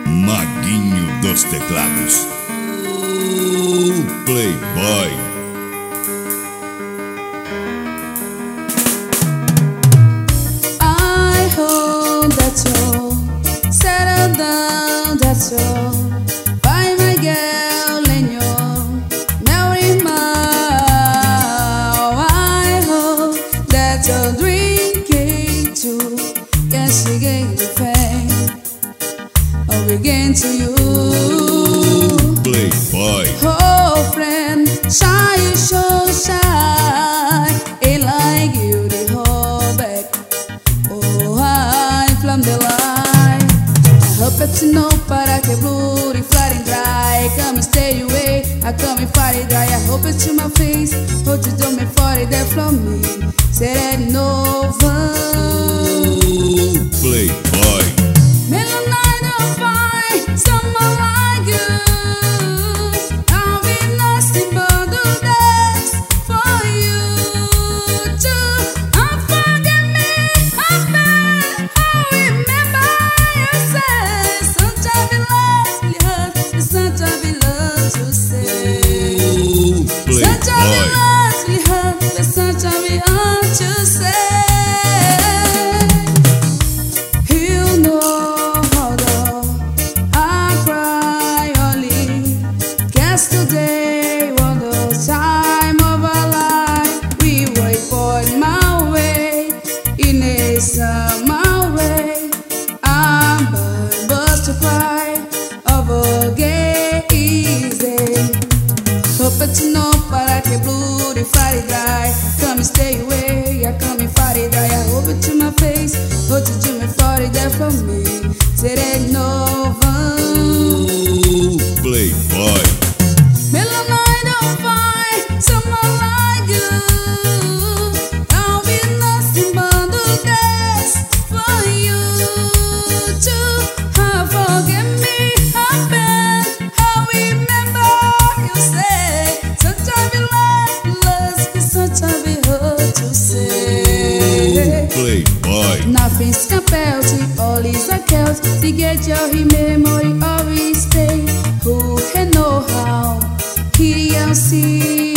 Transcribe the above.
Maguinho dos teclados. Playboy. I hope that you'll settle down, that you'll find my girl and you'll marry my. I hope that you're drinking too. Yes, she gave the fame. I'll begin to you. Playboy. Oh, friend, shy, you so shy. Ain't like you, the whole back. Oh, I from the light. I hope that you know, para que blue, the flat and dry. Come and stay away, I come and party dry. I hope it's to my face, hope you don't make for it there from me. Say that no fun. Playboy. Middle night of fine, someone like you. I'll be nothing but the best for you too. Forgive me, I bet I remember you said sometimes it loves me hurt, it's sometimes it loves to say. Sometimes it loves me hurt, but sometimes it hurt to say. Yesterday was the time of our life. We were born my way, in a summer way. I'm but to cry over gay easy. Hope to know, para que blue the Friday dry. Come and stay away, I come and Friday dry. I hope it to my face, hope to do me for it there from me. Say that no fun. Playboy. Middle night of fine, someone like you. I'll be nothing but the best for you too. Forgive me, I bet I remember you say sometimes it loves me, sometimes it hurt to say. Playboy. Nothing's compelled to all is a celt to get your memory of his pain. Who can know how? He see